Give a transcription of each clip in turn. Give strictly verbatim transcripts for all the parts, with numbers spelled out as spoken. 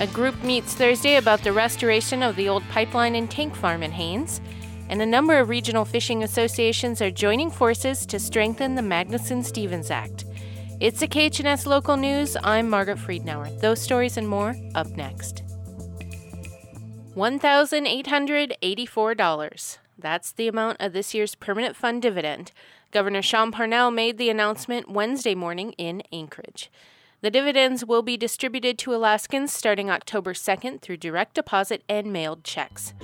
A group meets Thursday about the restoration of the old pipeline and tank farm in Haines, and a number of regional fishing associations are joining forces to strengthen the Magnuson-Stevens Act. It's the K H N S Local News. I'm Margaret Friedenauer. Those stories and more up next. one thousand eight hundred eighty-four dollars. That's the amount of this year's permanent fund dividend. Governor Sean Parnell made the announcement Wednesday morning in Anchorage. The dividends will be distributed to Alaskans starting October second through direct deposit and mailed checks.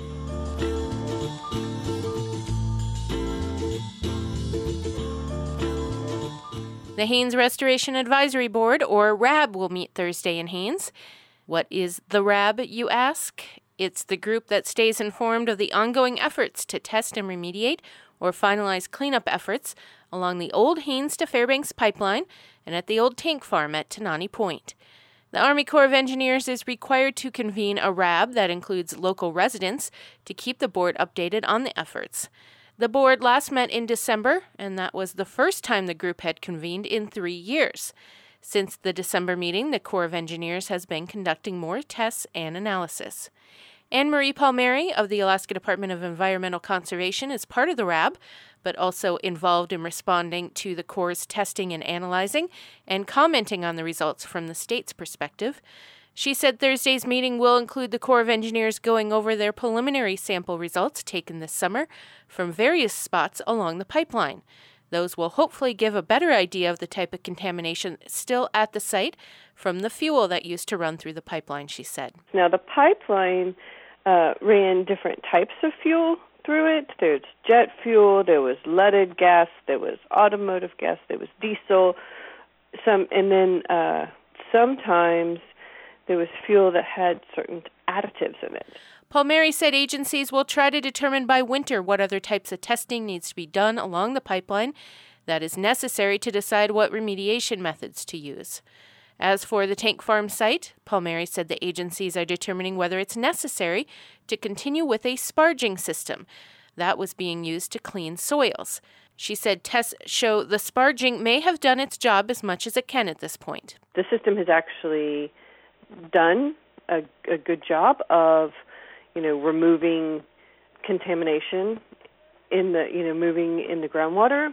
The Haines Restoration Advisory Board, or R A B, will meet Thursday in Haines. What is the R A B, you ask? It's the group that stays informed of the ongoing efforts to test and remediate or finalize cleanup efforts along the old Haines to Fairbanks pipeline and at the old tank farm at Tanani Point. The Army Corps of Engineers is required to convene a R A B that includes local residents to keep the board updated on the efforts. The board last met in December, and that was the first time the group had convened in three years. Since the December meeting, the Corps of Engineers has been conducting more tests and analysis. Anne Marie Palmieri of the Alaska Department of Environmental Conservation is part of the R A B, but also involved in responding to the Corps' testing and analyzing and commenting on the results from the state's perspective. She said Thursday's meeting will include the Corps of Engineers going over their preliminary sample results taken this summer from various spots along the pipeline. Those will hopefully give a better idea of the type of contamination still at the site from the fuel that used to run through the pipeline, she said. Now, the pipeline uh, ran different types of fuel through it. There's jet fuel, there was leaded gas, there was automotive gas, there was diesel, some, and then uh, sometimes there was fuel that had certain additives in it. Palmieri said agencies will try to determine by winter what other types of testing needs to be done along the pipeline that is necessary to decide what remediation methods to use. As for the tank farm site, Palmieri said the agencies are determining whether it's necessary to continue with a sparging system that was being used to clean soils. She said tests show the sparging may have done its job as much as it can at this point. The system has actually done a, a good job of, you know, removing contamination in the, you know, moving in the groundwater,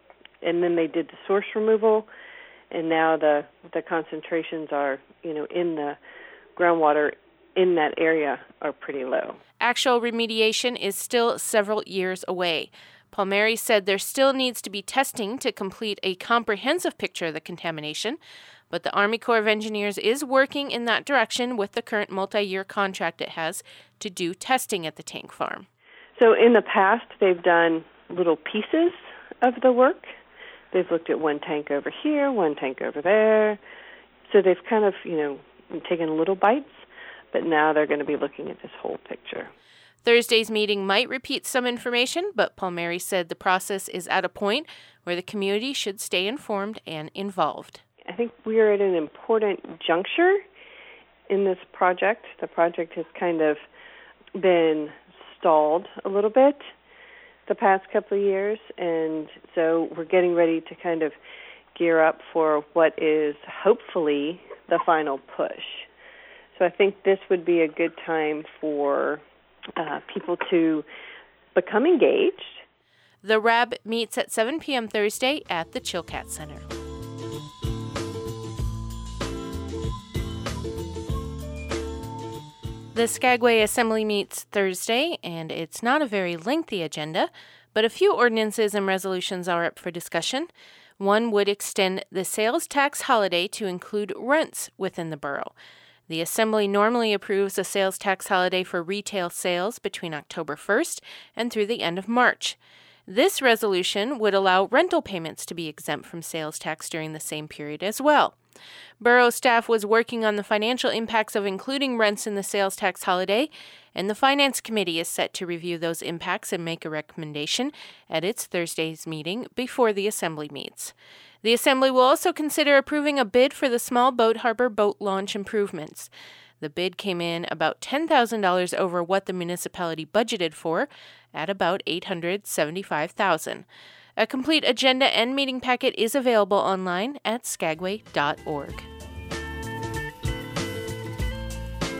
and then they did the source removal, and now the the concentrations are, you know, in the groundwater in that area are pretty low. Actual remediation is still several years away. Palmieri said there still needs to be testing to complete a comprehensive picture of the contamination, but the Army Corps of Engineers is working in that direction with the current multi-year contract it has to do testing at the tank farm. So in the past, they've done little pieces of the work. They've looked at one tank over here, one tank over there. So they've kind of, you know, taken little bites, but now they're going to be looking at this whole picture. Thursday's meeting might repeat some information, but Palmieri said the process is at a point where the community should stay informed and involved. I think we are at an important juncture in this project. The project has kind of been stalled a little bit the past couple of years, and so we're getting ready to kind of gear up for what is hopefully the final push. So I think this would be a good time for uh, people to become engaged. The R A B meets at seven p.m. Thursday at the Chilkat Center. The Skagway Assembly meets Thursday, and it's not a very lengthy agenda, but a few ordinances and resolutions are up for discussion. One would extend the sales tax holiday to include rents within the borough. The Assembly normally approves a sales tax holiday for retail sales between October first and through the end of March. This resolution would allow rental payments to be exempt from sales tax during the same period as well. Borough staff was working on the financial impacts of including rents in the sales tax holiday, and the Finance Committee is set to review those impacts and make a recommendation at its Thursday's meeting before the Assembly meets. The Assembly will also consider approving a bid for the small boat harbor boat launch improvements. The bid came in about ten thousand dollars over what the municipality budgeted for, at about eight hundred seventy-five thousand dollars. A complete agenda and meeting packet is available online at skagway dot org.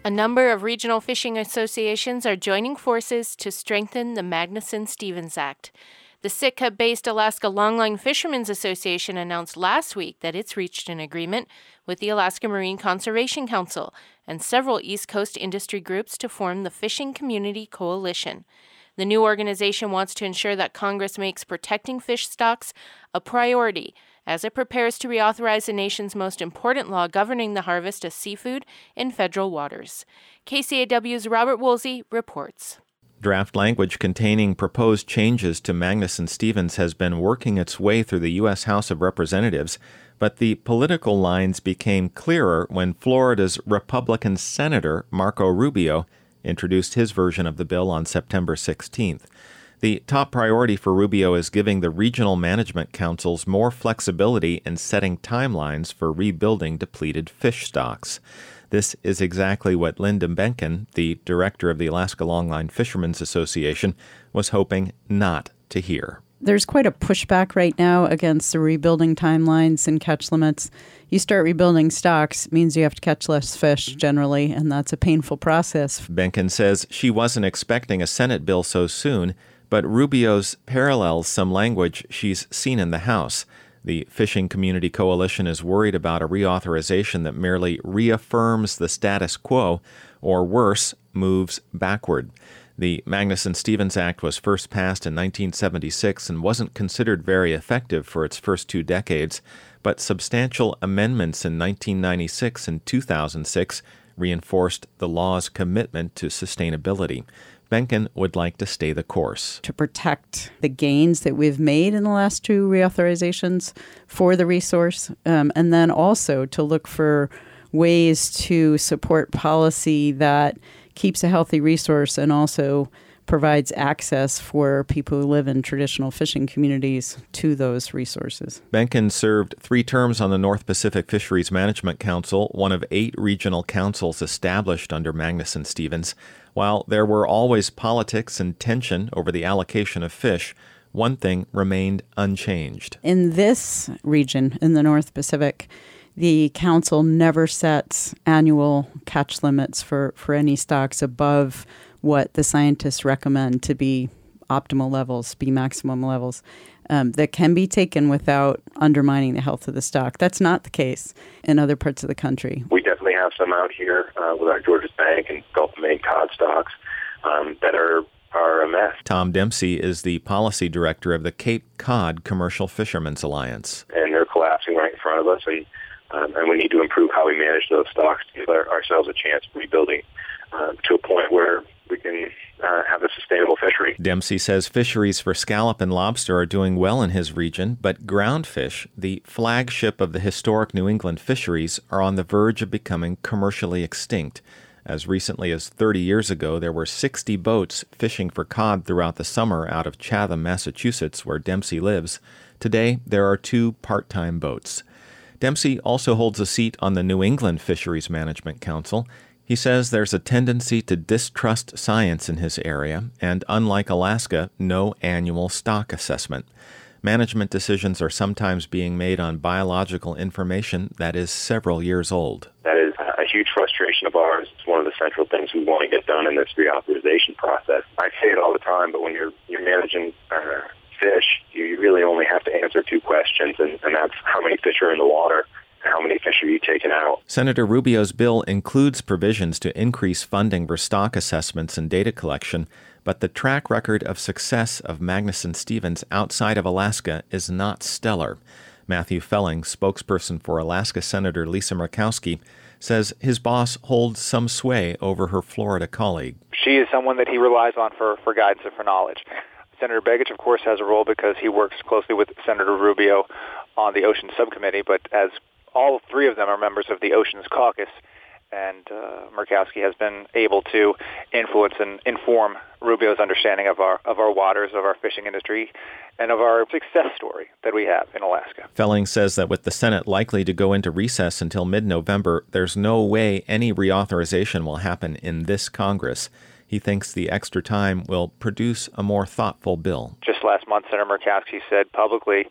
A number of regional fishing associations are joining forces to strengthen the Magnuson-Stevens Act. The Sitka-based Alaska Longline Fishermen's Association announced last week that it's reached an agreement with the Alaska Marine Conservation Council and several East Coast industry groups to form the Fishing Community Coalition. The new organization wants to ensure that Congress makes protecting fish stocks a priority as it prepares to reauthorize the nation's most important law governing the harvest of seafood in federal waters. K C A W's Robert Woolsey reports. Draft language containing proposed changes to Magnuson-Stevens has been working its way through the U S House of Representatives, but the political lines became clearer when Florida's Republican Senator Marco Rubio introduced his version of the bill on September sixteenth. The top priority for Rubio is giving the regional management councils more flexibility in setting timelines for rebuilding depleted fish stocks. This is exactly what Linda Benken, the director of the Alaska Longline Fishermen's Association, was hoping not to hear. There's quite a pushback right now against the rebuilding timelines and catch limits. You start rebuilding stocks, means you have to catch less fish generally, and that's a painful process. Benken says she wasn't expecting a Senate bill so soon, but Rubio's parallels some language she's seen in the House. The Fishing Community Coalition is worried about a reauthorization that merely reaffirms the status quo, or worse, moves backward. The Magnuson-Stevens Act was first passed in nineteen seventy-six and wasn't considered very effective for its first two decades, but substantial amendments in nineteen ninety-six and two thousand six reinforced the law's commitment to sustainability. Benken would like to stay the course. To protect the gains that we've made in the last two reauthorizations for the resource, um, and then also to look for ways to support policy that keeps a healthy resource and also provides access for people who live in traditional fishing communities to those resources. Benken served three terms on the North Pacific Fisheries Management Council, one of eight regional councils established under Magnuson-Stevens. While there were always politics and tension over the allocation of fish, one thing remained unchanged. In this region, in the North Pacific, the council never sets annual catch limits for, for any stocks above what the scientists recommend to be optimal levels, be maximum levels, um, that can be taken without undermining the health of the stock. That's not the case in other parts of the country. We definitely have some out here uh, with our Georges Bank and Gulf of Maine cod stocks um, that are, are a mess. Tom Dempsey is the policy director of the Cape Cod Commercial Fishermen's Alliance. And they're collapsing right in front of us, and, um, and we need to improve how we manage those stocks to give our, ourselves a chance of rebuilding uh, to a point where we can uh, have a sustainable fishery. Dempsey says fisheries for scallop and lobster are doing well in his region, but groundfish, the flagship of the historic New England fisheries, are on the verge of becoming commercially extinct. As recently as thirty years ago, there were sixty boats fishing for cod throughout the summer out of Chatham, Massachusetts, where Dempsey lives. Today, there are two part-time boats. Dempsey also holds a seat on the New England Fisheries Management Council. He says there's a tendency to distrust science in his area, and unlike Alaska, no annual stock assessment. Management decisions are sometimes being made on biological information that is several years old. That is a huge frustration of ours. It's one of the central things we want to get done in this reauthorization process. I say it all the time, but when you're you're managing uh, fish, you really only have to answer two questions, and, and that's how many fish are in the water, how many fish are you taking out? Senator Rubio's bill includes provisions to increase funding for stock assessments and data collection, but the track record of success of Magnuson-Stevens outside of Alaska is not stellar. Matthew Felling, spokesperson for Alaska Senator Lisa Murkowski, says his boss holds some sway over her Florida colleague. She is someone that he relies on for, for guidance and for knowledge. Senator Begich, of course, has a role because he works closely with Senator Rubio on the Oceans Subcommittee, but as all three of them are members of the Oceans Caucus, and uh, Murkowski has been able to influence and inform Rubio's understanding of our of our waters, of our fishing industry, and of our success story that we have in Alaska. Felling says that with the Senate likely to go into recess until mid-November, there's no way any reauthorization will happen in this Congress. He thinks the extra time will produce a more thoughtful bill. Just last month, Senator Murkowski said publicly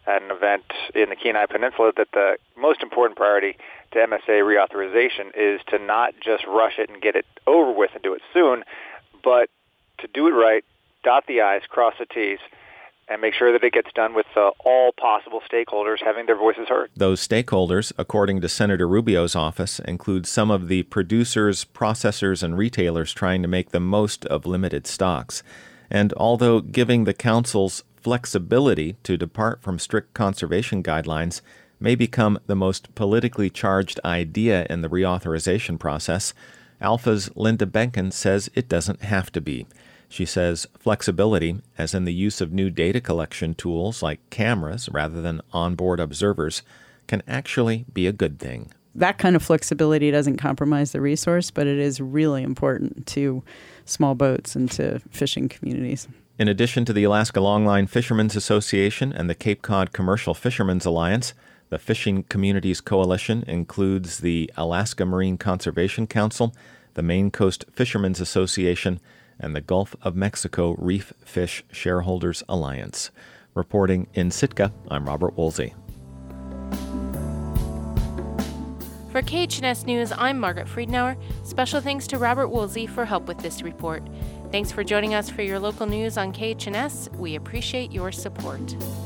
at an event in the Kenai Peninsula that the most important priority to M S A reauthorization is to not just rush it and get it over with and do it soon, but to do it right, dot the I's, cross the T's, and make sure that it gets done with uh, all possible stakeholders having their voices heard. Those stakeholders, according to Senator Rubio's office, include some of the producers, processors, and retailers trying to make the most of limited stocks. And although giving the council's flexibility to depart from strict conservation guidelines may become the most politically charged idea in the reauthorization process, Alpha's Linda Benken says it doesn't have to be. She says flexibility, as in the use of new data collection tools like cameras rather than onboard observers, can actually be a good thing. That kind of flexibility doesn't compromise the resource, but it is really important to small boats and to fishing communities. In addition to the Alaska Longline Fishermen's Association and the Cape Cod Commercial Fishermen's Alliance, the Fishing Communities Coalition includes the Alaska Marine Conservation Council, the Maine Coast Fishermen's Association, and the Gulf of Mexico Reef Fish Shareholders Alliance. Reporting in Sitka, I'm Robert Woolsey. For K H N S News, I'm Margaret Friedenauer. Special thanks to Robert Woolsey for help with this report. Thanks for joining us for your local news on K H N S. We appreciate your support.